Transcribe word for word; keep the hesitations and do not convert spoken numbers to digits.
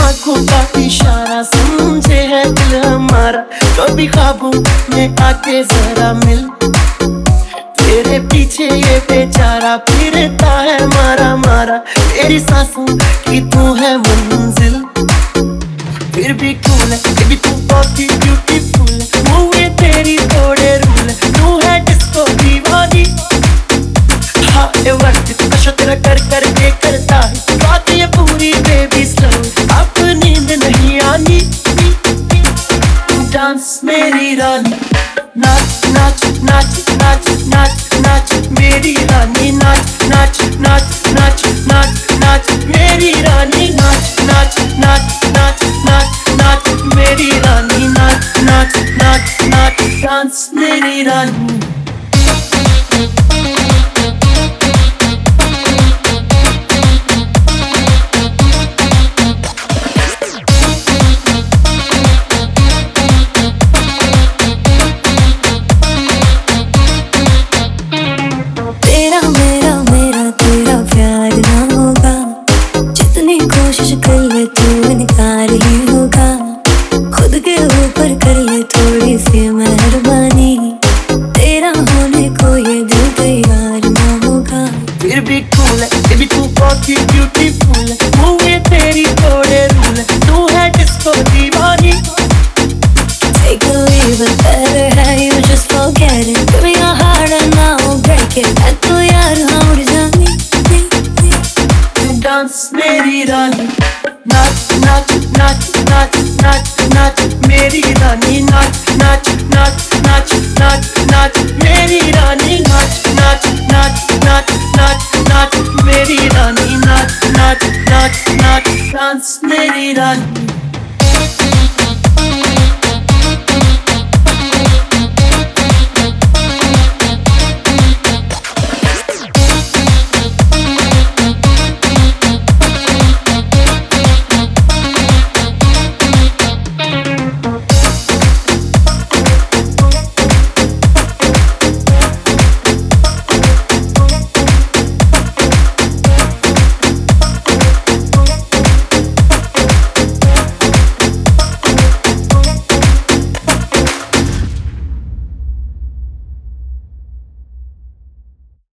आंखों का इशारा समझे है दिल हमारा, कभी ख्वाबों में आके जरा मिल। तेरे पीछे ये बेचारा फिरता है मारा मारा, तेरी सांसों की तू है मंजिल। फिर भी कूल है बेबी तू बहुत ही ब्यूटीफुल है, मुँह तेरी थोड़े रूल है, तू है डिस्को दीवानी। हाँ ये वक्त नशा तेरा कर कर के करता है बात ये पूरी बेबी स्लो, अब नींद नहीं आनी। डांस मेरी रानी, नाच नाच नाच नाच नाच नाच मेरी रानी, नाच नाच नाच नाच नाच नाच मेरी रानी, नाच नाच नाच नाच नाच नाच मेरी रानी, नाच नाच नाच नाच डांस मेरी रानी। कर ले तू इनकार ही होगा, खुद के ऊपर कर ले थोड़ी सी मेहरबानी, तेरा होने को ये दिल तैयार ना होगा। फिर भी कूल है बेबी तू बहुत ही ब्यूटीफुल है, मुँह तेरी थोड़े रूल है, तू है डिस्को दीवानी। Take a leave it, better have you just forget it, give me your heart and I'll break it, मैं तो यार हाँ उड़ जानी। डांस मेरी रानी, नाच नाच नाच नाच नाच नाच मेरी रानी, नाच नाच नाच नाच नाच नाच मेरी रानी, नाच नाच नाच नाच नाच नाच मेरी रानी, नाच नाच नाच नाच डांस मेरी रानी।